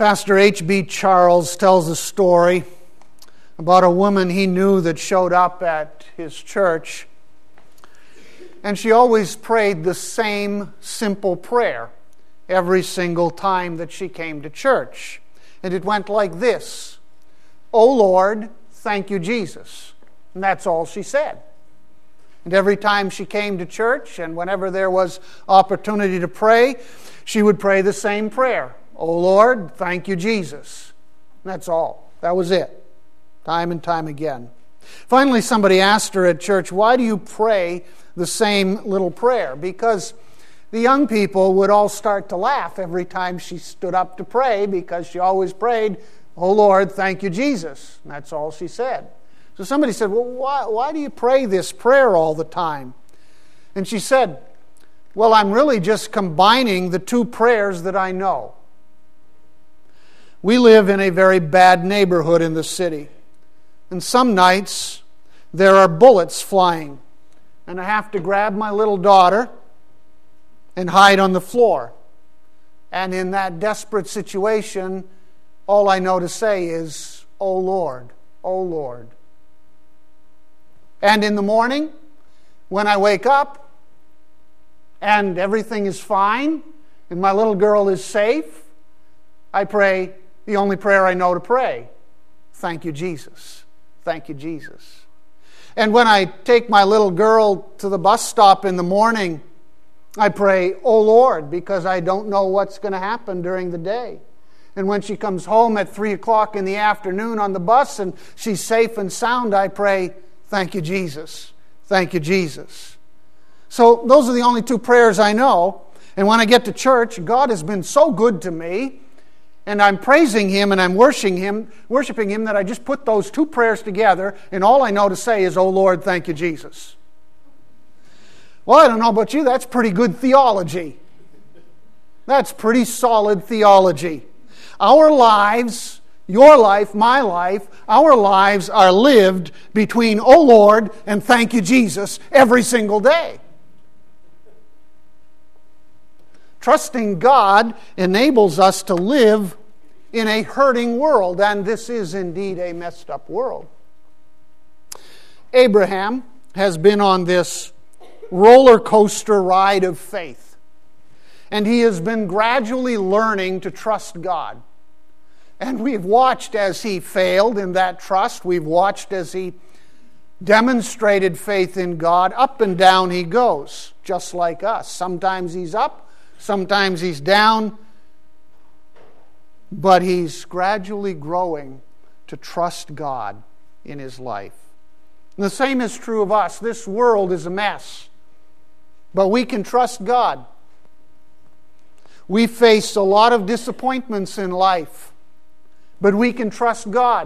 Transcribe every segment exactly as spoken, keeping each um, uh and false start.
Pastor H B Charles tells a story about a woman he knew that showed up at his church, and she always prayed the same simple prayer every single time that she came to church. And it went like this: "Oh Lord, thank you, Jesus." And that's all she said. And every time she came to church, and whenever there was opportunity to pray, she would pray the same prayer: "Oh Lord, thank you, Jesus." And that's all. That was it. Time and time again. Finally, somebody asked her at church, "Why do you pray the same little prayer?" Because the young people would all start to laugh every time she stood up to pray, because she always prayed, "Oh Lord, thank you, Jesus." And that's all she said. So somebody said, "Well, why, why do you pray this prayer all the time?" And she said, "Well, I'm really just combining the two prayers that I know." We live in a very bad neighborhood in the city. And some nights there are bullets flying. And I have to grab my little daughter and hide on the floor. And in that desperate situation, all I know to say is, "Oh Lord, oh Lord." And in the morning, when I wake up and everything is fine and my little girl is safe, I pray the only prayer I know to pray: "Thank you, Jesus. Thank you, Jesus." And when I take my little girl to the bus stop in the morning, I pray, "Oh Lord," because I don't know what's going to happen during the day. And when she comes home at three o'clock in the afternoon on the bus and she's safe and sound, I pray, "Thank you, Jesus. Thank you, Jesus." So those are the only two prayers I know. And when I get to church, God has been so good to me, and I'm praising Him and I'm worshiping Him, worshiping Him, that I just put those two prayers together, and all I know to say is, "Oh Lord, thank you, Jesus." Well, I don't know about you, that's pretty good theology. That's pretty solid theology. Our lives, your life, my life, our lives are lived between "Oh Lord" and "Thank you, Jesus" every single day. Trusting God enables us to live in a hurting world, and this is indeed a messed up world. Abraham has been on this roller coaster ride of faith, and he has been gradually learning to trust God. And we've watched as he failed in that trust. We've watched as he demonstrated faith in God. Up and down he goes, just like us. Sometimes he's up, sometimes he's down, but he's gradually growing to trust God in his life. And the same is true of us. This world is a mess, but we can trust God. We face a lot of disappointments in life, but we can trust God.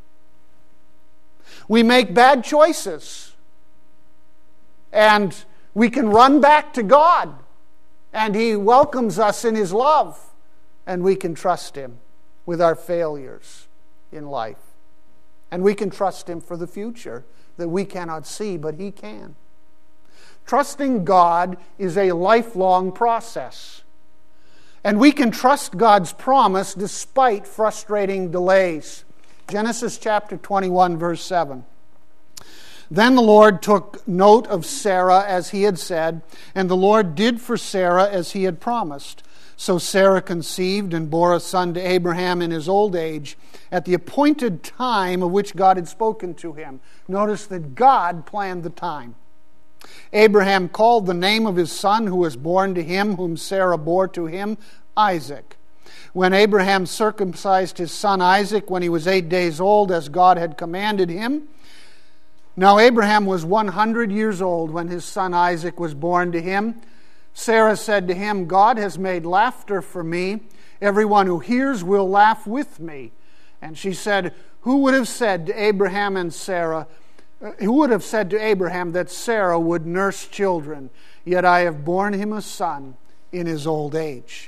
We make bad choices, and we can run back to God, and He welcomes us in His love, and we can trust Him with our failures in life. And we can trust Him for the future that we cannot see, but He can. Trusting God is a lifelong process. And we can trust God's promise despite frustrating delays. Genesis chapter twenty-one, verse seven. Then the Lord took note of Sarah as He had said, and the Lord did for Sarah as He had promised. So Sarah conceived and bore a son to Abraham in his old age, at the appointed time of which God had spoken to him. Notice that God planned the time. Abraham called the name of his son who was born to him, whom Sarah bore to him, Isaac. When Abraham circumcised his son Isaac when he was eight days old, as God had commanded him. Now Abraham was one hundred years old when his son Isaac was born to him. Sarah said to him, "God has made laughter for me. Everyone who hears will laugh with me." And she said, Who would have said to Abraham and Sarah, Who would have said to Abraham that Sarah would nurse children? Yet I have borne him a son in his old age.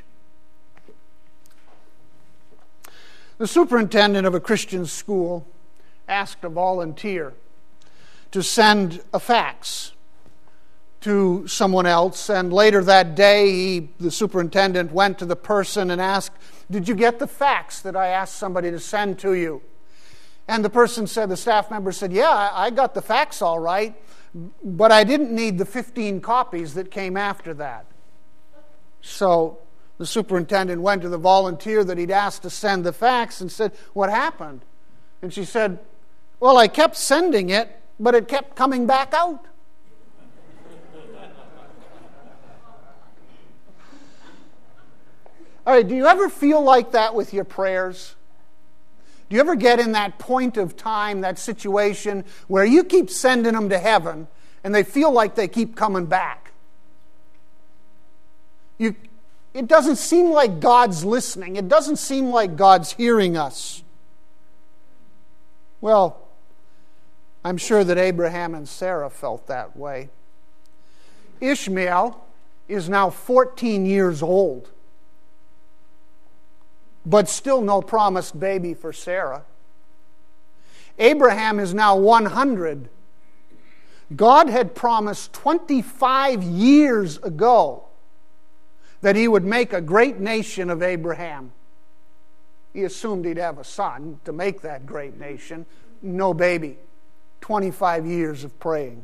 The superintendent of a Christian school asked a volunteer to send a fax to someone else, and later that day he, the superintendent went to the person and asked did you get the fax that I asked somebody to send to you? And the person said, the staff member said, yeah, I got the fax all right, but I didn't need the fifteen copies that came after that. So the superintendent went to the volunteer that he'd asked to send the fax and said, what happened? And she said, well, I kept sending it, but it kept coming back out. All right, do you ever feel like that with your prayers? Do you ever get in that point of time, that situation, where you keep sending them to heaven and they feel like they keep coming back? You, it doesn't seem like God's listening. It doesn't seem like God's hearing us. Well, I'm sure that Abraham and Sarah felt that way. Ishmael is now fourteen years old, but still no promised baby for Sarah. Abraham is now one hundred. God had promised twenty-five years ago that he would make a great nation of Abraham. He assumed he'd have a son to make that great nation. No baby. twenty-five years of praying.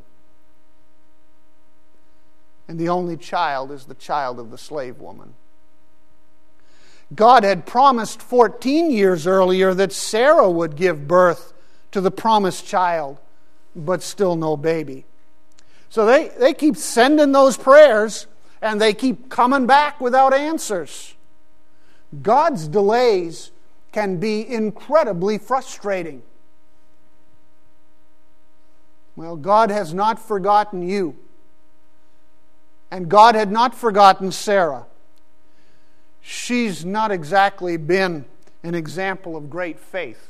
And the only child is the child of the slave woman. God had promised fourteen years earlier that Sarah would give birth to the promised child, but still no baby. So they, they keep sending those prayers, and they keep coming back without answers. God's delays can be incredibly frustrating. Well, God has not forgotten you. And God had not forgotten Sarah. She's not exactly been an example of great faith.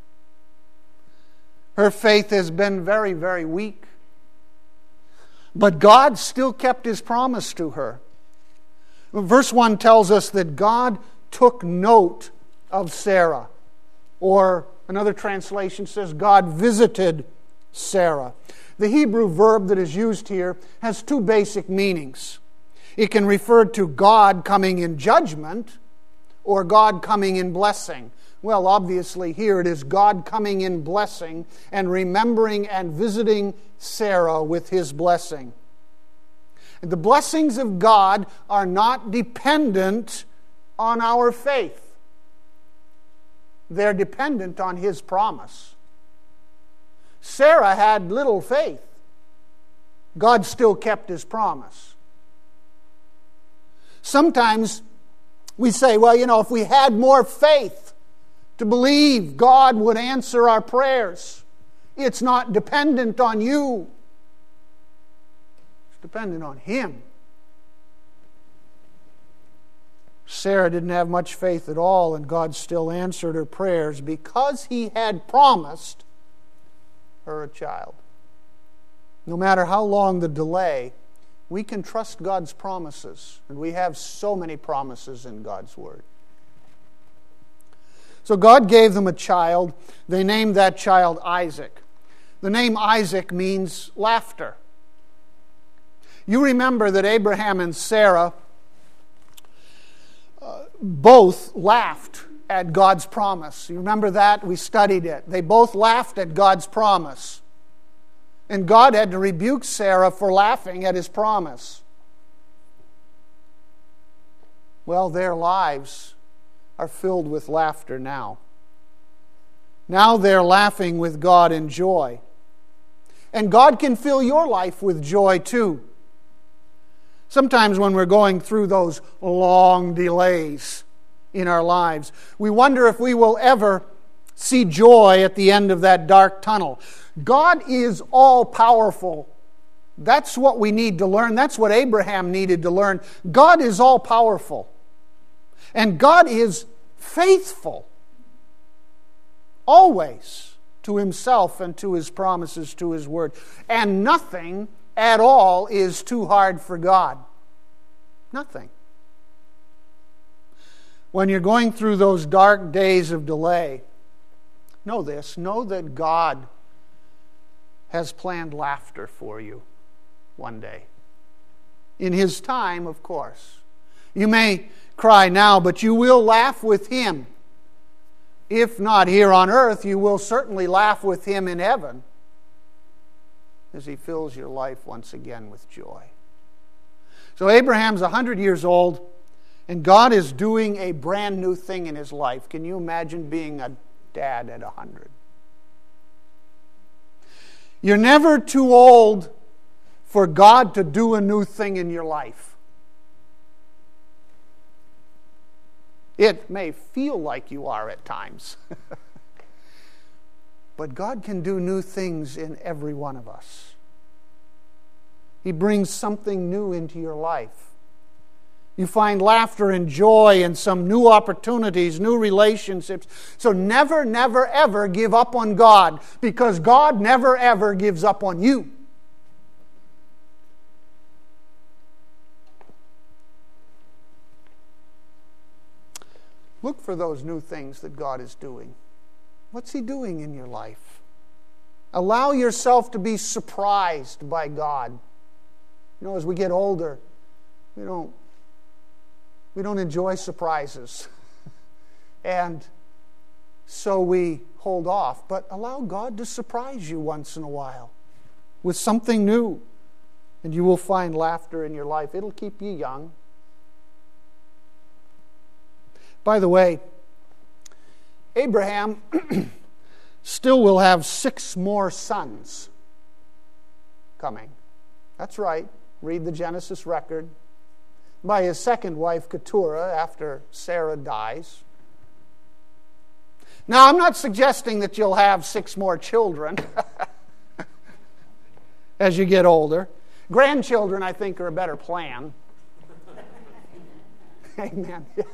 Her faith has been very, very weak. But God still kept his promise to her. Verse one tells us that God took note of Sarah. Or another translation says God visited Sarah. The Hebrew verb that is used here has two basic meanings. It can refer to God coming in judgment or God coming in blessing. Well, obviously here it is God coming in blessing and remembering and visiting Sarah with his blessing. The blessings of God are not dependent on our faith. They're dependent on his promise. Sarah had little faith. God still kept his promise. Sometimes we say, well, you know, if we had more faith to believe God would answer our prayers, it's not dependent on you. It's dependent on him. Sarah didn't have much faith at all, and God still answered her prayers because he had promised her a child. No matter how long the delay, we can trust God's promises, and we have so many promises in God's Word. So God gave them a child. They named that child Isaac. The name Isaac means laughter. You remember that Abraham and Sarah uh, both laughed at God's promise. You remember that? We studied it. They both laughed at God's promise. And God had to rebuke Sarah for laughing at his promise. Well, their lives are filled with laughter now. Now they're laughing with God in joy. And God can fill your life with joy too. Sometimes when we're going through those long delays in our lives, we wonder if we will ever see joy at the end of that dark tunnel. God is all-powerful. That's what we need to learn. That's what Abraham needed to learn. God is all-powerful. And God is faithful. Always to himself and to his promises, to his word. And nothing at all is too hard for God. Nothing. When you're going through those dark days of delay, know this, know that God has planned laughter for you one day. In his time, of course. You may cry now, but you will laugh with him. If not here on earth, you will certainly laugh with him in heaven as he fills your life once again with joy. So Abraham's one hundred years old, and God is doing a brand new thing in his life. Can you imagine being a dad at one hundred? You're never too old for God to do a new thing in your life. It may feel like you are at times. But God can do new things in every one of us. He brings something new into your life. You find laughter and joy and some new opportunities, new relationships. So never, never, ever give up on God, because God never, ever gives up on you. Look for those new things that God is doing. What's He doing in your life? Allow yourself to be surprised by God. You know, as we get older, we don't, we don't enjoy surprises. And so we hold off. But allow God to surprise you once in a while with something new. And you will find laughter in your life. It'll keep you young. By the way, Abraham still will have six more sons coming. That's right. Read the Genesis record. By his second wife, Keturah, after Sarah dies. Now, I'm not suggesting that you'll have six more children as you get older. Grandchildren, I think, are a better plan. Amen. Yeah.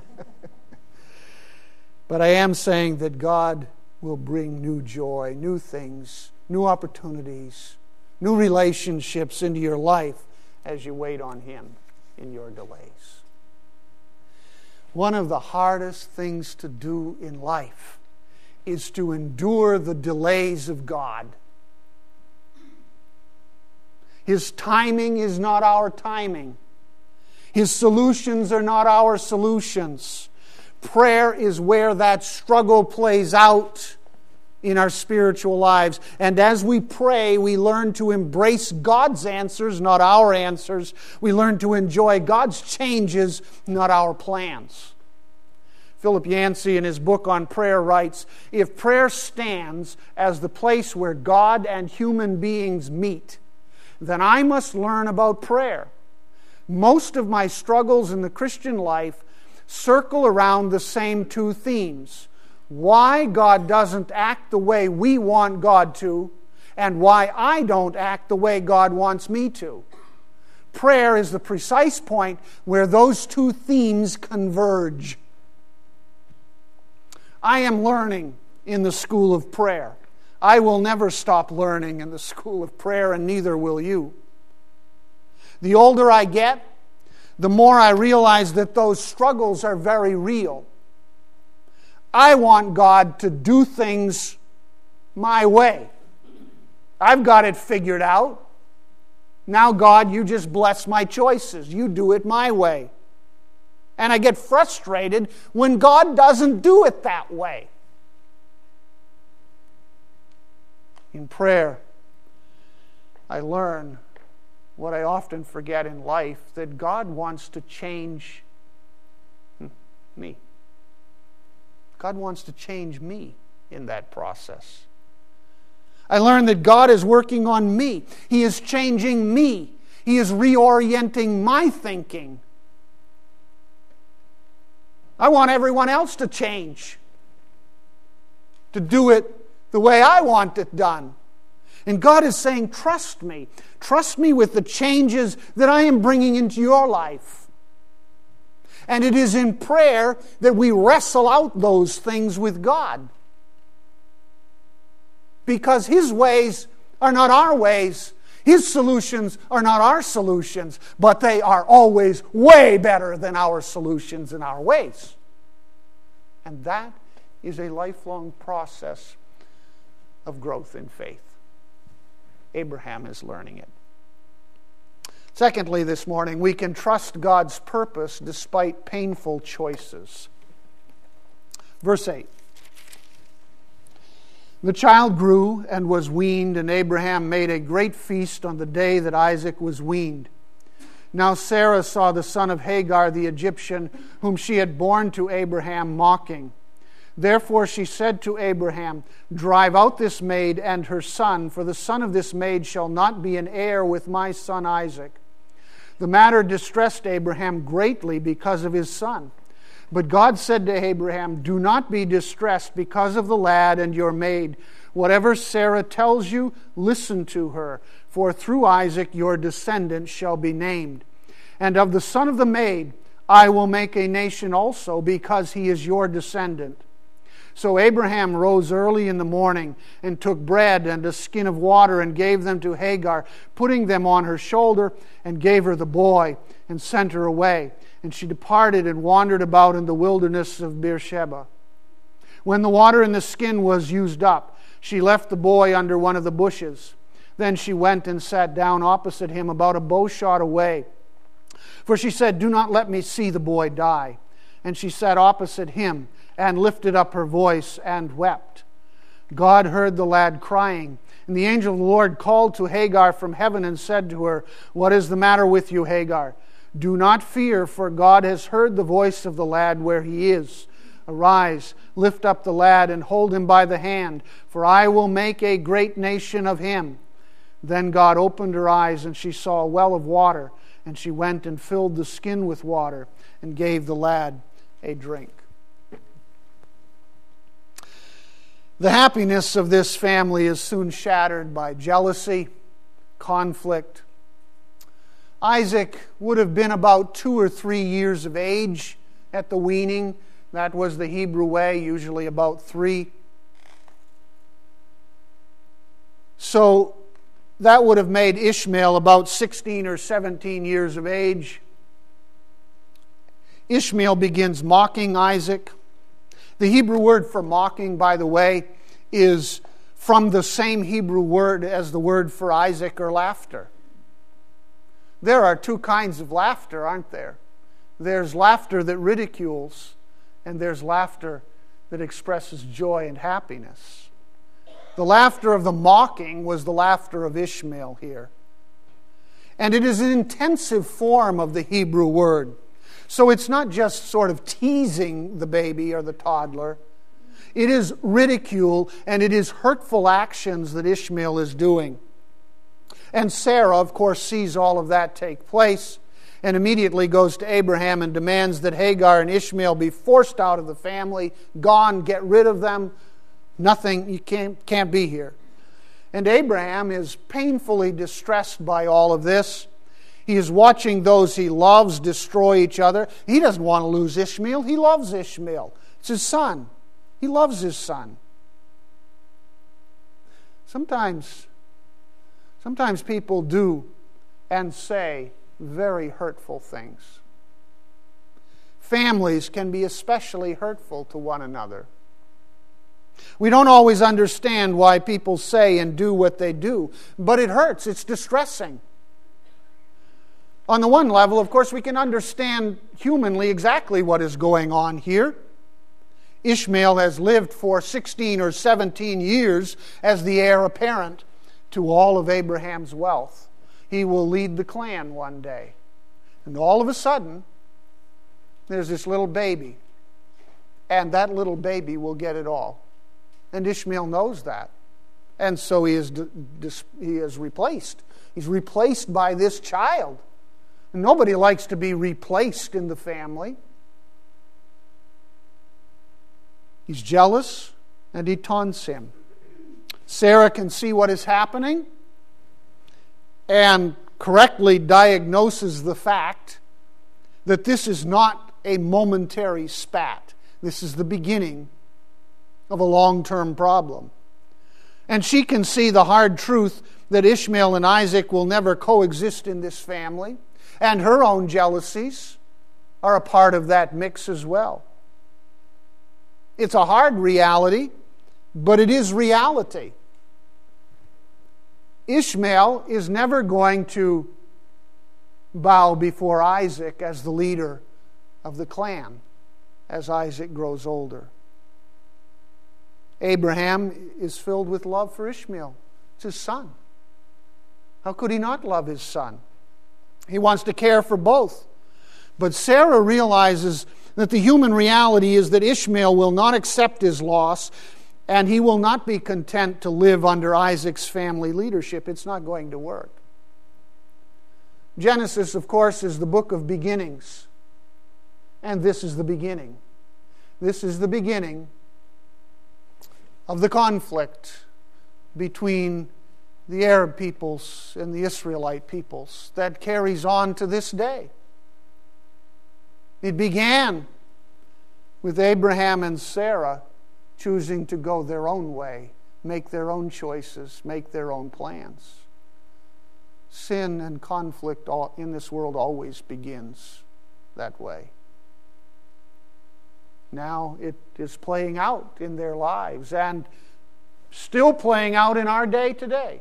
But I am saying that God will bring new joy, new things, new opportunities, new relationships into your life as you wait on Him in your delays. One of the hardest things to do in life is to endure the delays of God. His timing is not our timing. His solutions are not our solutions. Prayer is where that struggle plays out in our spiritual lives. And as we pray, we learn to embrace God's answers, not our answers. We learn to enjoy God's changes, not our plans. Philip Yancey, in his book on prayer, writes, "If prayer stands as the place where God and human beings meet, then I must learn about prayer. Most of my struggles in the Christian life circle around the same two themes: why God doesn't act the way we want God to, and why I don't act the way God wants me to. Prayer is the precise point where those two themes converge." I am learning in the school of prayer. I will never stop learning in the school of prayer, and neither will you. The older I get, the more I realize that those struggles are very real. I want God to do things my way. I've got it figured out. Now, God, you just bless my choices. You do it my way. And I get frustrated when God doesn't do it that way. In prayer, I learn what I often forget in life, that God wants to change me. God wants to change me in that process. I learn that God is working on me. He is changing me. He is reorienting my thinking. I want everyone else to change, to do it the way I want it done. And God is saying, trust me. Trust me with the changes that I am bringing into your life. And it is in prayer that we wrestle out those things with God. Because His ways are not our ways. His solutions are not our solutions. But they are always way better than our solutions and our ways. And that is a lifelong process of growth in faith. Abraham is learning it. Secondly, this morning, we can trust God's purpose despite painful choices. Verse eight. The child grew and was weaned, and Abraham made a great feast on the day that Isaac was weaned. Now Sarah saw the son of Hagar the Egyptian, whom she had borne to Abraham, mocking. Therefore she said to Abraham, Drive out this maid and her son, for the son of this maid shall not be an heir with my son Isaac. The matter distressed Abraham greatly because of his son. But God said to Abraham, Do not be distressed because of the lad and your maid. Whatever Sarah tells you, listen to her, for through Isaac your descendant shall be named. And of the son of the maid I will make a nation also, because he is your descendant. So Abraham rose early in the morning and took bread and a skin of water and gave them to Hagar, putting them on her shoulder, and gave her the boy and sent her away. And she departed and wandered about in the wilderness of Beersheba. When the water in the skin was used up, she left the boy under one of the bushes. Then she went and sat down opposite him about a bow shot away. For she said, Do not let me see the boy die. And she sat opposite him and lifted up her voice and wept. God heard the lad crying. And the angel of the Lord called to Hagar from heaven and said to her, What is the matter with you, Hagar? Do not fear, for God has heard the voice of the lad where he is. Arise, lift up the lad and hold him by the hand, for I will make a great nation of him. Then God opened her eyes, and she saw a well of water, and she went and filled the skin with water and gave the lad a drink. The happiness of this family is soon shattered by jealousy, conflict. Isaac would have been about two or three years of age at the weaning. That was the Hebrew way, usually about three. So that would have made Ishmael about sixteen or seventeen years of age. Ishmael begins mocking Isaac. The Hebrew word for mocking, by the way, is from the same Hebrew word as the word for Isaac, or laughter. There are two kinds of laughter, aren't there? There's laughter that ridicules, and there's laughter that expresses joy and happiness. The laughter of the mocking was the laughter of Ishmael here. And it is an intensive form of the Hebrew word. So it's not just sort of teasing the baby or the toddler. It is ridicule, and it is hurtful actions that Ishmael is doing. And Sarah, of course, sees all of that take place and immediately goes to Abraham and demands that Hagar and Ishmael be forced out of the family, gone, get rid of them. Nothing, you can't, can't be here. And Abraham is painfully distressed by all of this. He is watching those he loves destroy each other. He doesn't want to lose Ishmael. He loves Ishmael. It's his son. He loves his son. Sometimes, sometimes people do and say very hurtful things. Families can be especially hurtful to one another. We don't always understand why people say and do what they do, but it hurts. It's distressing. On the one level, of course, we can understand humanly exactly what is going on here. Ishmael has lived for sixteen or seventeen years as the heir apparent to all of Abraham's wealth. He will lead the clan one day. And all of a sudden, there's this little baby. And that little baby will get it all. And Ishmael knows that. And so he is, he is replaced. He's replaced by this child. Nobody likes to be replaced in the family. He's jealous, and he taunts him. Sarah can see what is happening and correctly diagnoses the fact that this is not a momentary spat. This is the beginning of a long-term problem. And she can see the hard truth that Ishmael and Isaac will never coexist in this family. And her own jealousies are a part of that mix as well. It's a hard reality, but it is reality. Ishmael is never going to bow before Isaac as the leader of the clan as Isaac grows older. Abraham is filled with love for Ishmael. It's his son. How could he not love his son? He wants to care for both. But Sarah realizes that the human reality is that Ishmael will not accept his loss, and he will not be content to live under Isaac's family leadership. It's not going to work. Genesis, of course, is the book of beginnings. And this is the beginning. This is the beginning of the conflict between the Arab peoples and the Israelite peoples that carries on to this day. It began with Abraham and Sarah choosing to go their own way, make their own choices, make their own plans. Sin and conflict in this world always begins that way. Now it is playing out in their lives and still playing out in our day today.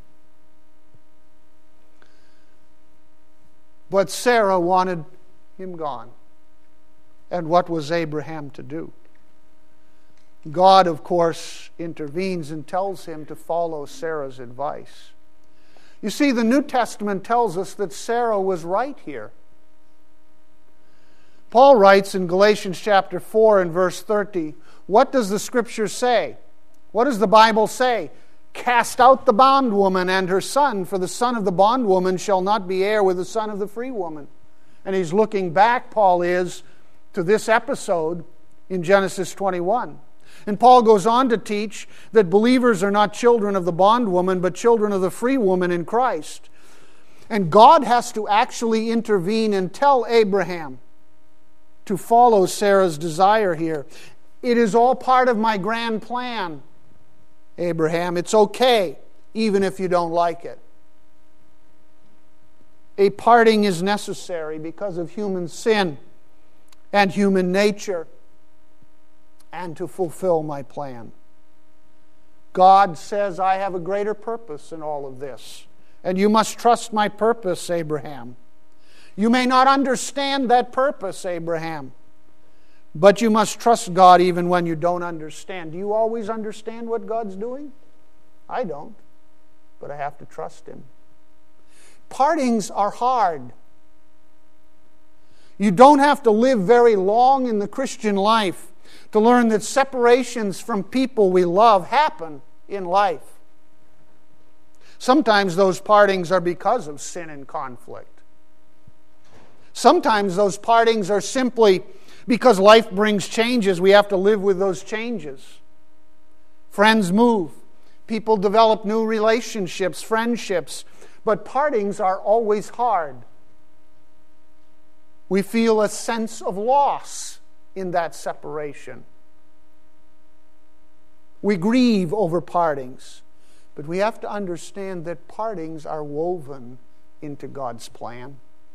But Sarah wanted him gone. And what was Abraham to do? God, of course, intervenes and tells him to follow Sarah's advice. You see, the New Testament tells us that Sarah was right here. Paul writes in Galatians chapter four and verse thirty, what does the Scripture say? What does the Bible say? Cast out the bondwoman and her son, for the son of the bondwoman shall not be heir with the son of the free woman. And he's looking back, Paul is, to this episode in Genesis twenty-one. And Paul goes on to teach that believers are not children of the bondwoman, but children of the free woman in Christ. And God has to actually intervene and tell Abraham to follow Sarah's desire here. It is all part of my grand plan, Abraham. It's okay, even if you don't like it. A parting is necessary because of human sin and human nature, and to fulfill my plan. God says, I have a greater purpose in all of this, and you must trust my purpose, Abraham. You may not understand that purpose, Abraham, but you must trust God even when you don't understand. Do you always understand what God's doing? I don't, but I have to trust Him. Partings are hard. You don't have to live very long in the Christian life to learn that separations from people we love happen in life. Sometimes those partings are because of sin and conflict. Sometimes those partings are simply because life brings changes. We have to live with those changes. Friends move. People develop new relationships, friendships. But partings are always hard. We feel a sense of loss in that separation. We grieve over partings. But we have to understand that partings are woven into God's plan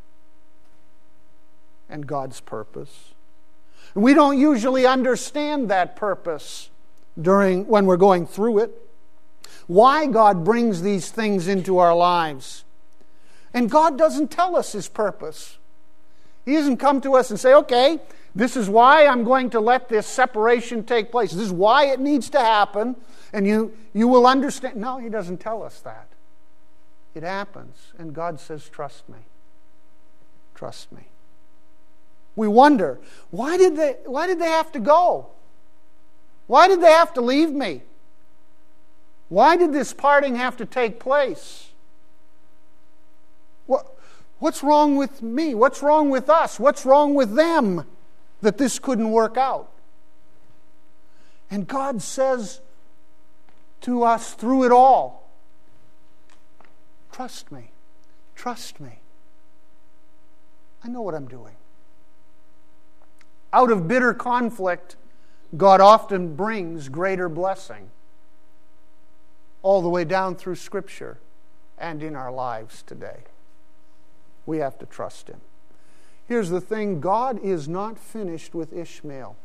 and God's purpose. And we don't usually understand that purpose during when we're going through it. Why God brings these things into our lives. And God doesn't tell us His purpose. He doesn't come to us and say, okay, this is why I'm going to let this separation take place. This is why it needs to happen, and you, you will understand. No, He doesn't tell us that. It happens, and God says, trust me. Trust me. We wonder, why did they, why did they have to go? Why did they have to leave me? Why did this parting have to take place? What, what's wrong with me? What's wrong with us? What's wrong with them that this couldn't work out? And God says to us through it all, trust me. Trust me. I know what I'm doing. Out of bitter conflict, God often brings greater blessing. All the way down through Scripture and in our lives today. We have to trust Him. Here's the thing, God is not finished with Ishmael.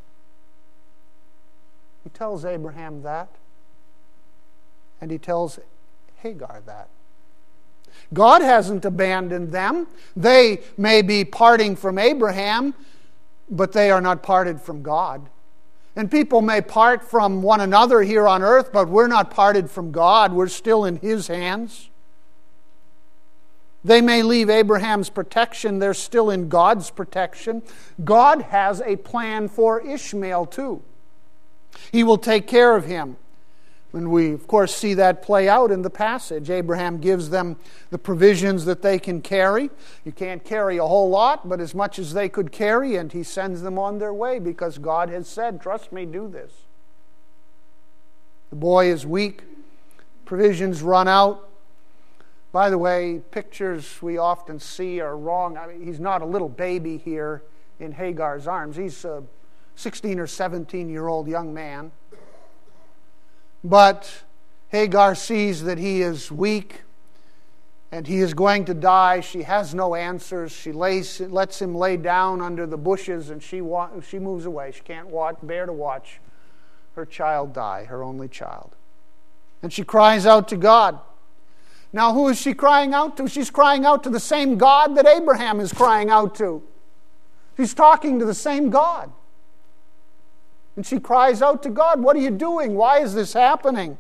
He tells Abraham that, and He tells Hagar that. God hasn't abandoned them. They may be parting from Abraham, but they are not parted from God. And people may part from one another here on earth, but we're not parted from God. We're still in His hands. They may leave Abraham's protection. They're still in God's protection. God has a plan for Ishmael too. He will take care of him. And we, of course, see that play out in the passage. Abraham gives them the provisions that they can carry. You can't carry a whole lot, but as much as they could carry, and he sends them on their way because God has said, trust me, do this. The boy is weak. Provisions run out. By the way, pictures we often see are wrong. I mean, he's not a little baby here in Hagar's arms. He's a sixteen or seventeen-year-old young man. But Hagar sees that he is weak and he is going to die. She has no answers. She lays, lets him lay down under the bushes, and she wa- she moves away. She can't watch, bear to watch her child die, her only child. And she cries out to God. Now, who is she crying out to? She's crying out to the same God that Abraham is crying out to. She's talking to the same God. And she cries out to God, what are you doing? Why is this happening?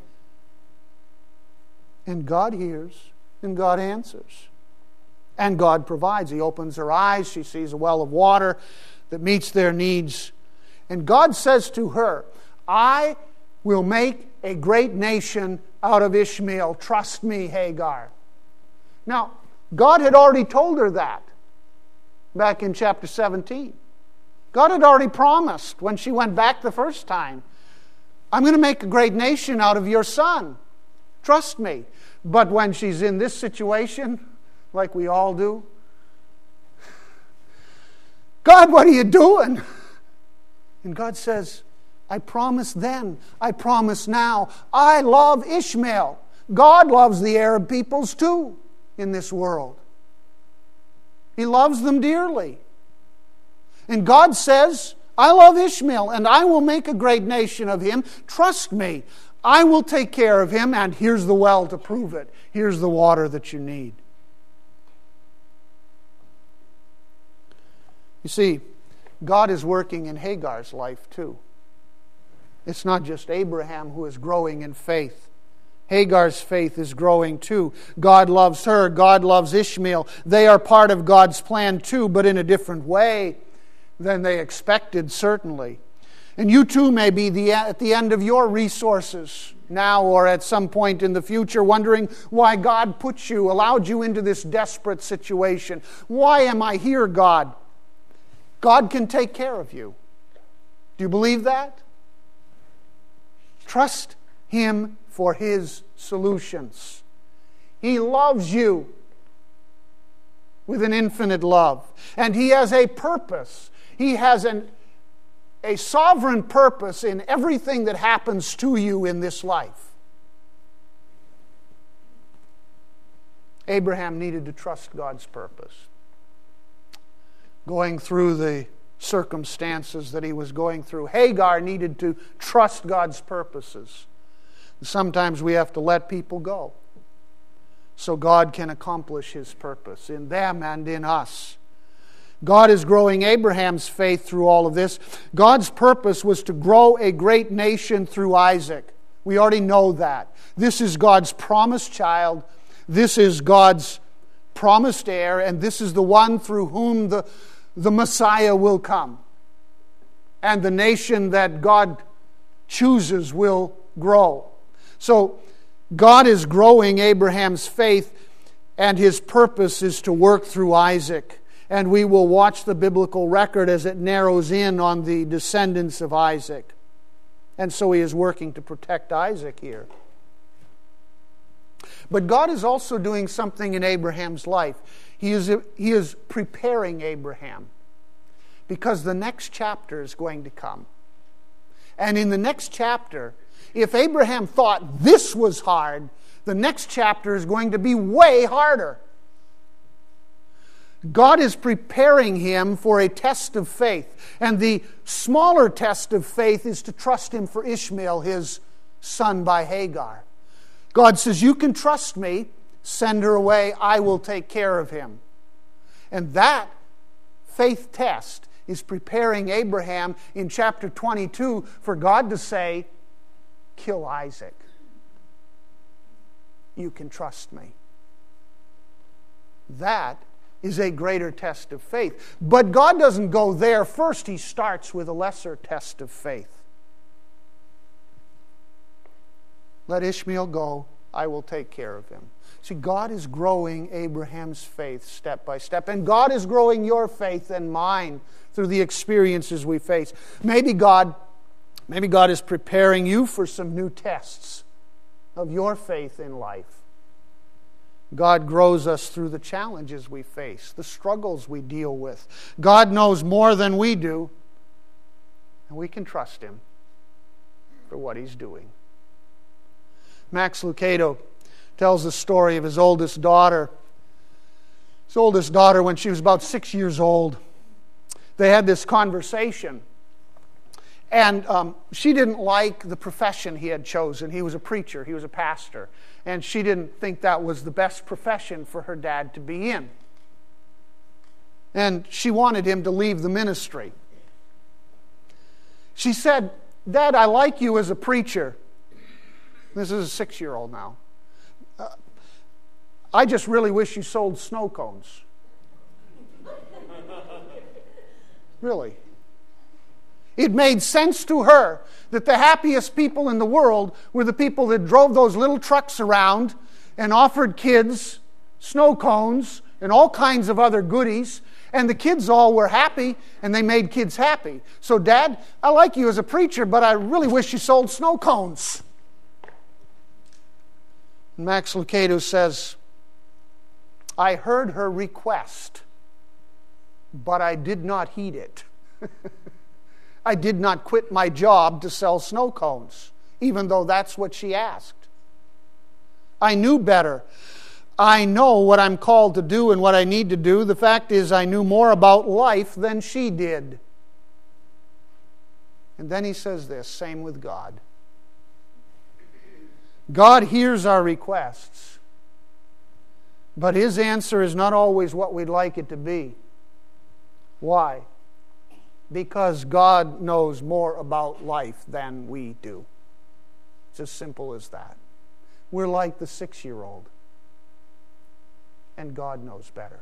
And God hears, and God answers. And God provides. He opens her eyes. She sees a well of water that meets their needs. And God says to her, I will make a great nation out of Ishmael. Trust me, Hagar. Now, God had already told her that back in chapter seventeen. God had already promised when she went back the first time, I'm going to make a great nation out of your son. Trust me. But when she's in this situation, like we all do, God, what are you doing? And God says, I promised then, I promise now. I love Ishmael. God loves the Arab peoples too in this world. He loves them dearly. And God says, I love Ishmael, and I will make a great nation of him. Trust me, I will take care of him, and here's the well to prove it. Here's the water that you need. You see, God is working in Hagar's life too. It's not just Abraham who is growing in faith. Hagar's faith is growing too. God loves her. God loves Ishmael. They are part of God's plan too, but in a different way than they expected, certainly. And you too may be the, at the end of your resources now or at some point in the future, wondering why God put you, allowed you into this desperate situation. Why am I here, God? God can take care of you. Do you believe that? Trust Him for His solutions. He loves you with an infinite love. And He has a purpose. He has an, a sovereign purpose in everything that happens to you in this life. Abraham needed to trust God's purpose. Going through the circumstances that he was going through, Hagar needed to trust God's purposes. Sometimes we have to let people go so God can accomplish His purpose in them and in us. God is growing Abraham's faith through all of this. God's purpose was to grow a great nation through Isaac. We already know that. This is God's promised child. This is God's promised heir, and this is the one through whom the, the Messiah will come. And the nation that God chooses will grow. So God is growing Abraham's faith, and His purpose is to work through Isaac. And we will watch the biblical record as it narrows in on the descendants of Isaac. And so He is working to protect Isaac here. But God is also doing something in Abraham's life. He is, he is preparing Abraham, because the next chapter is going to come. And in the next chapter, if Abraham thought this was hard, the next chapter is going to be way harder. God is preparing him for a test of faith. And the smaller test of faith is to trust Him for Ishmael, his son by Hagar. God says, you can trust me. Send her away. I will take care of him. And that faith test is preparing Abraham in chapter twenty-two for God to say, kill Isaac. You can trust me. That is a greater test of faith. But God doesn't go there first. He starts with a lesser test of faith. Let Ishmael go. I will take care of him. See, God is growing Abraham's faith step by step. And God is growing your faith and mine through the experiences we face. Maybe God, maybe God is preparing you for some new tests of your faith in life. God grows us through the challenges we face, the struggles we deal with. God knows more than we do, and we can trust Him for what He's doing. Max Lucado tells the story of his oldest daughter. His oldest daughter, when she was about six years old, they had this conversation. And um, she didn't like the profession he had chosen. He was a preacher. He was a pastor. And she didn't think that was the best profession for her dad to be in. And she wanted him to leave the ministry. She said, Dad, I like you as a preacher. This is a six-year-old now. Uh, I just really wish you sold snow cones. Really. It made sense to her that the happiest people in the world were the people that drove those little trucks around and offered kids snow cones and all kinds of other goodies. And the kids all were happy, and they made kids happy. So, Dad, I like you as a preacher, but I really wish you sold snow cones. Max Lucado says, I heard her request, but I did not heed it. I did not quit my job to sell snow cones, even though that's what she asked. I knew better. I know what I'm called to do and what I need to do. The fact is, I knew more about life than she did. And then he says this, same with God. God hears our requests, but His answer is not always what we'd like it to be. Why? Because God knows more about life than we do. It's as simple as that. We're like the six-year-old, and God knows better.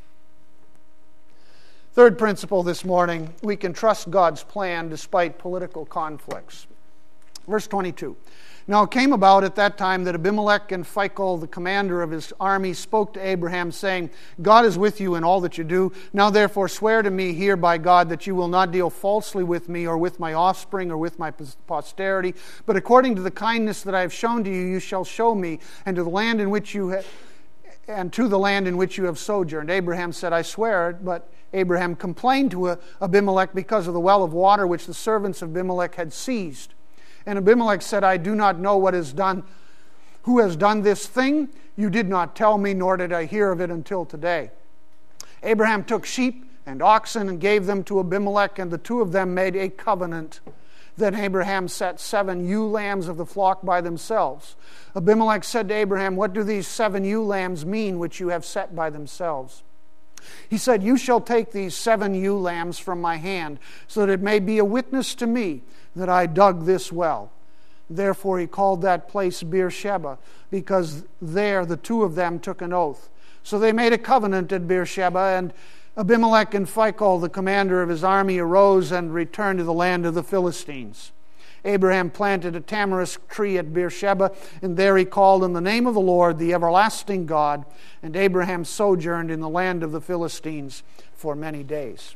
Third principle this morning, we can trust God's plan despite political conflicts. Verse twenty-two. Now it came about at that time that Abimelech and Phicol, the commander of his army, spoke to Abraham, saying, God is with you in all that you do. Now therefore swear to me here by God that you will not deal falsely with me or with my offspring or with my posterity, but according to the kindness that I have shown to you, you shall show me, and to the land in which you ha- and to the land in which you have sojourned. Abraham said, I swear it, but Abraham complained to Abimelech because of the well of water which the servants of Abimelech had seized. And Abimelech said, I do not know what is done, who has done this thing. You did not tell me, nor did I hear of it until today. Abraham took sheep and oxen and gave them to Abimelech, and the two of them made a covenant. Then Abraham set seven ewe lambs of the flock by themselves. Abimelech said to Abraham, what do these seven ewe lambs mean which you have set by themselves? He said, you shall take these seven ewe lambs from my hand, so that it may be a witness to me that I dug this well. Therefore he called that place Beersheba, because there the two of them took an oath. So they made a covenant at Beersheba, and Abimelech and Phicol, the commander of his army, arose and returned to the land of the Philistines. Abraham planted a tamarisk tree at Beersheba, and there he called on the name of the Lord, the everlasting God. And Abraham sojourned in the land of the Philistines for many days.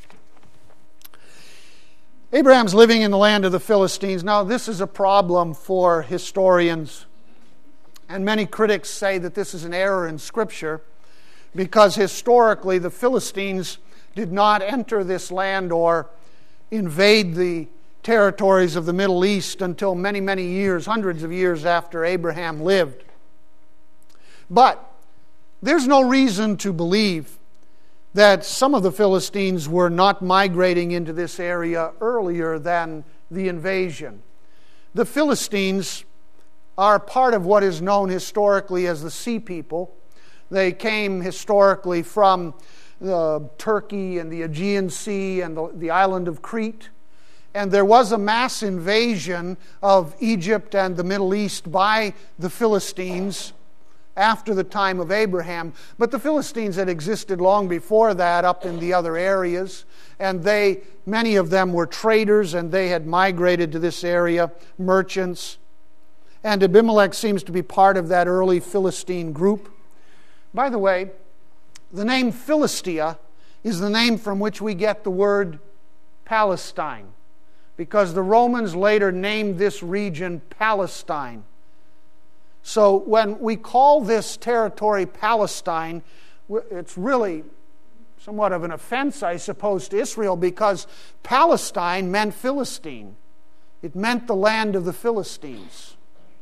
Abraham's living in the land of the Philistines. Now, this is a problem for historians, and many critics say that this is an error in Scripture, because historically the Philistines did not enter this land or invade the territories of the Middle East until many, many years, hundreds of years after Abraham lived. But there's no reason to believe that some of the Philistines were not migrating into this area earlier than the invasion. The Philistines are part of what is known historically as the Sea People, They came historically from uh, Turkey and the Aegean Sea and the, the island of Crete. And there was a mass invasion of Egypt and the Middle East by the Philistines after the time of Abraham. But the Philistines had existed long before that up in the other areas. And they, many of them were traders, and they had migrated to this area, merchants. And Abimelech seems to be part of that early Philistine group. By the way, the name Philistia is the name from which we get the word Palestine, because the Romans later named this region Palestine. So when we call this territory Palestine, it's really somewhat of an offense, I suppose, to Israel, because Palestine meant Philistine. It meant the land of the Philistines.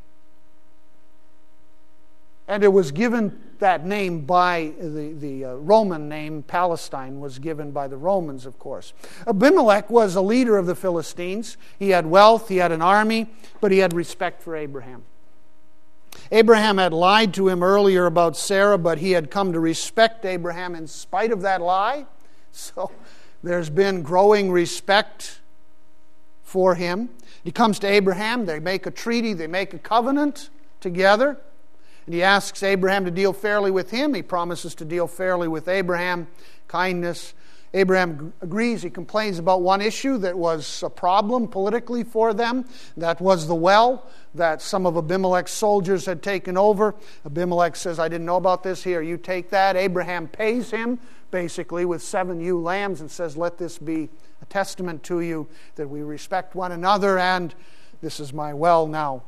And it was given that name by the, the uh, Roman name. Palestine was given by the Romans, of course. Abimelech was a leader of the Philistines. He had wealth, he had an army, but he had respect for Abraham. Abraham had lied to him earlier about Sarah, but he had come to respect Abraham in spite of that lie. So there's been growing respect for him. He comes to Abraham, they make a treaty, they make a covenant together. And he asks Abraham to deal fairly with him. He promises to deal fairly with Abraham, kindness. Abraham agrees. He complains about one issue that was a problem politically for them. That was the well that some of Abimelech's soldiers had taken over. Abimelech says, I didn't know about this. Here, you take that. Abraham pays him, basically, with seven ewe lambs and says, let this be a testament to you that we respect one another, and this is my well now.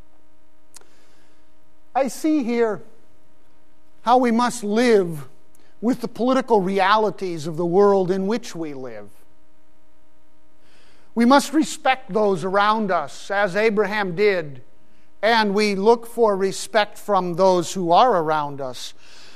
I see here how we must live with the political realities of the world in which we live. We must respect those around us, as Abraham did, and we look for respect from those who are around us.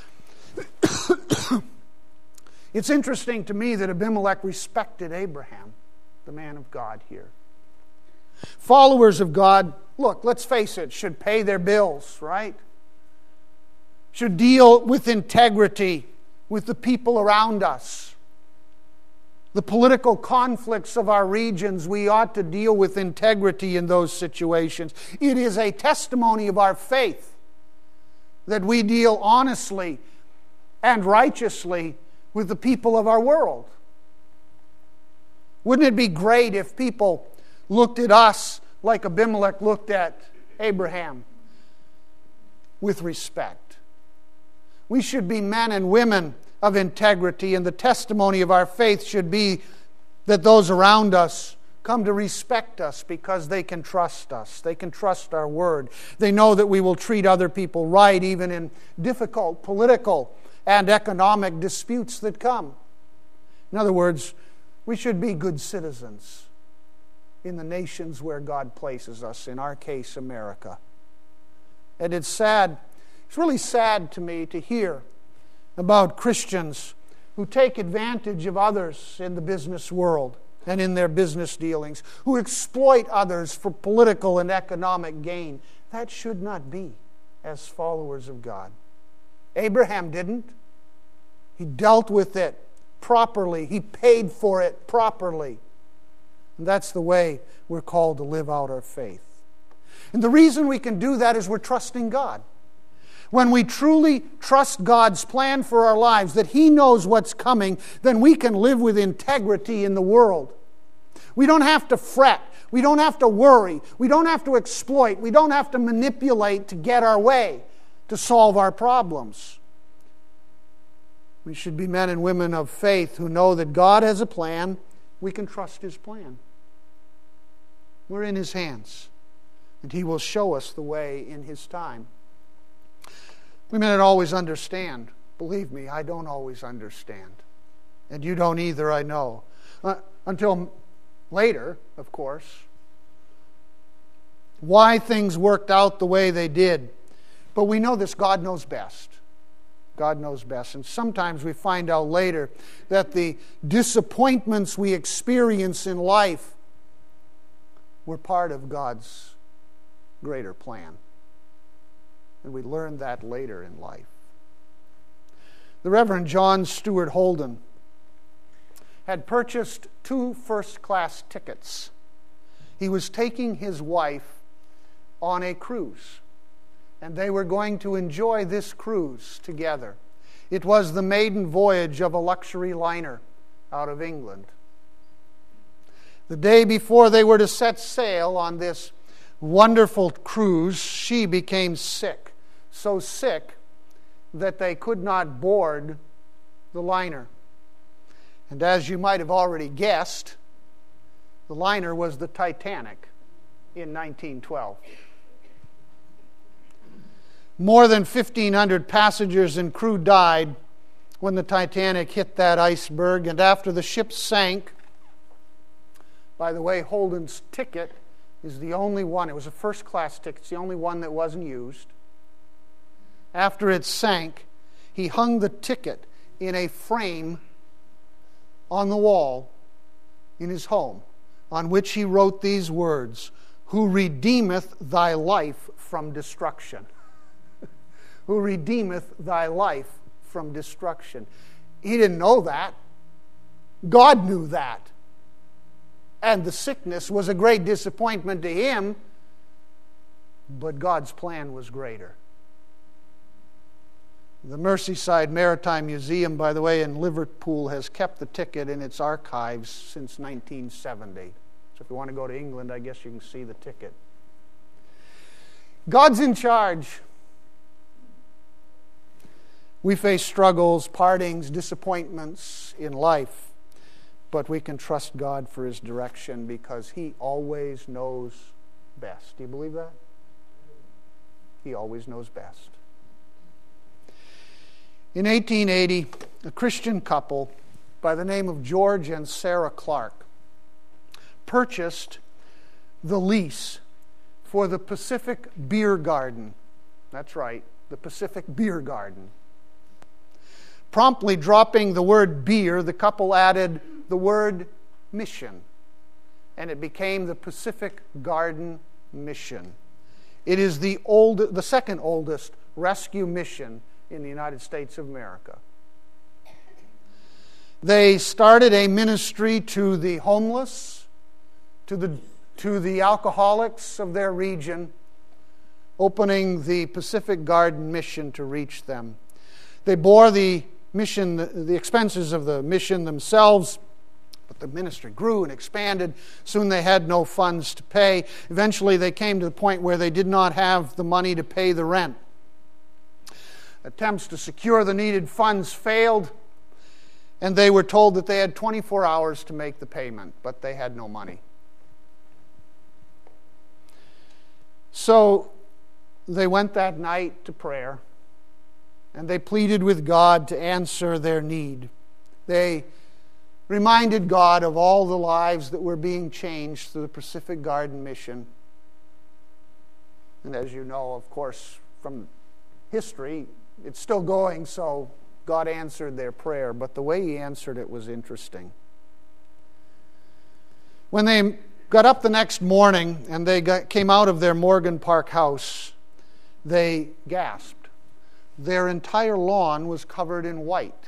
It's interesting to me that Abimelech respected Abraham, the man of God here. Followers of God, look, let's face it, should pay their bills, right? Should deal with integrity with the people around us. The political conflicts of our regions, we ought to deal with integrity in those situations. It is a testimony of our faith that we deal honestly and righteously with the people of our world. Wouldn't it be great if people looked at us like Abimelech looked at Abraham, with respect? We should be men and women of integrity, and the testimony of our faith should be that those around us come to respect us because they can trust us. They can trust our word. They know that we will treat other people right, even in difficult political and economic disputes that come. In other words, we should be good citizens in the nations where God places us, in our case, America. And it's sad, it's really sad to me to hear about Christians who take advantage of others in the business world and in their business dealings, who exploit others for political and economic gain. That should not be as followers of God. Abraham didn't. He dealt with it properly. He paid for it properly. And that's the way we're called to live out our faith. And the reason we can do that is we're trusting God. When we truly trust God's plan for our lives, that He knows what's coming, then we can live with integrity in the world. We don't have to fret. We don't have to worry. We don't have to exploit. We don't have to manipulate to get our way, to solve our problems. We should be men and women of faith who know that God has a plan. We can trust His plan. We're in His hands, and He will show us the way in His time. We may not always understand. Believe me, I don't always understand. And you don't either, I know. Uh, until later, of course. Why things worked out the way they did. But we know this, God knows best. God knows best. And sometimes we find out later that the disappointments we experience in life were part of God's greater plan. And we learn that later in life. The Reverend John Stuart Holden had purchased two first-class tickets. He was taking his wife on a cruise, and they were going to enjoy this cruise together. It was the maiden voyage of a luxury liner out of England. The day before they were to set sail on this wonderful cruise, she became sick, so sick that they could not board the liner. And as you might have already guessed, the liner was the Titanic in nineteen twelve. More than fifteen hundred passengers and crew died when the Titanic hit that iceberg, and after the ship sank, by the way, Holden's ticket is the only one, it was a first-class ticket, it's the only one that wasn't used. After it sank, he hung the ticket in a frame on the wall in his home, on which he wrote these words, "Who redeemeth thy life from destruction." Who redeemeth thy life from destruction. He didn't know that. God knew that. And the sickness was a great disappointment to him, but God's plan was greater. The Merseyside Maritime Museum, by the way, in Liverpool, has kept the ticket in its archives since nineteen seventy. So if you want to go to England, I guess you can see the ticket. God's in charge. We face struggles, partings, disappointments in life, but we can trust God for His direction because He always knows best. Do you believe that? He always knows best. In eighteen eighty, a Christian couple by the name of George and Sarah Clark purchased the lease for the Pacific Beer Garden. That's right, the Pacific Beer Garden. Promptly dropping the word beer, the couple added the word mission, and it became the Pacific Garden Mission. It is the old, the second oldest rescue mission in the United States of America. They started a ministry to the homeless, to the, to the alcoholics of their region, opening the Pacific Garden Mission to reach them. They bore the mission, the, the expenses of the mission themselves, but the ministry grew and expanded. Soon they had no funds to pay. Eventually they came to the point where they did not have the money to pay the rent. Attempts to secure the needed funds failed, and they were told that they had twenty-four hours to make the payment, but they had no money. So they went that night to prayer, and they pleaded with God to answer their need. They reminded God of all the lives that were being changed through the Pacific Garden Mission. And as you know, of course, from history, it's still going, so God answered their prayer. But the way He answered it was interesting. When they got up the next morning and they got, came out of their Morgan Park house, they gasped. Their entire lawn was covered in white.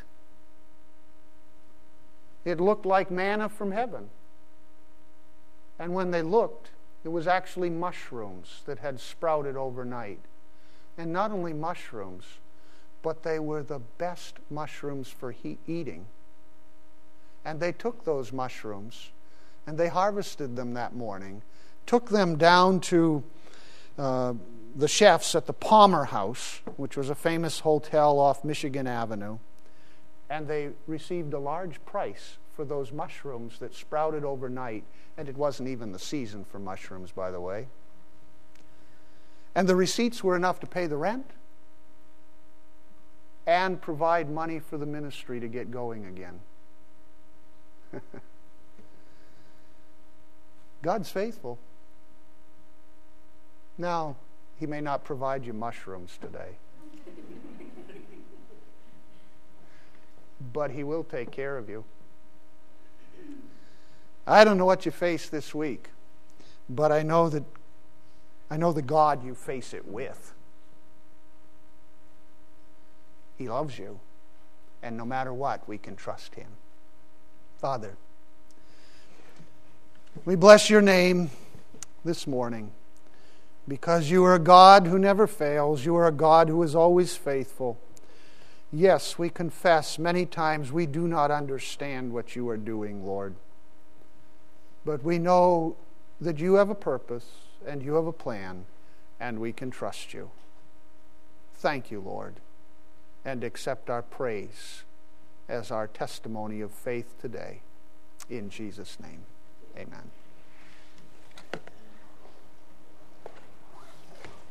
It looked like manna from heaven. And when they looked, it was actually mushrooms that had sprouted overnight. And not only mushrooms, but they were the best mushrooms for he- eating. And they took those mushrooms and they harvested them that morning, took them down to uh, the chefs at the Palmer House, which was a famous hotel off Michigan Avenue, and they received a large price for those mushrooms that sprouted overnight, and it wasn't even the season for mushrooms, by the way. And the receipts were enough to pay the rent and provide money for the ministry to get going again. God's faithful. Now, He may not provide you mushrooms today, but He will take care of you. I don't know what you face this week, but I know that I know the God you face it with. He loves you. And no matter what, we can trust Him. Father, we bless your name this morning because you are a God who never fails. You are a God who is always faithful. Yes, we confess many times we do not understand what you are doing, Lord. But we know that you have a purpose and you have a plan, and we can trust you. Thank you, Lord, and accept our praise as our testimony of faith today. In Jesus' name, amen.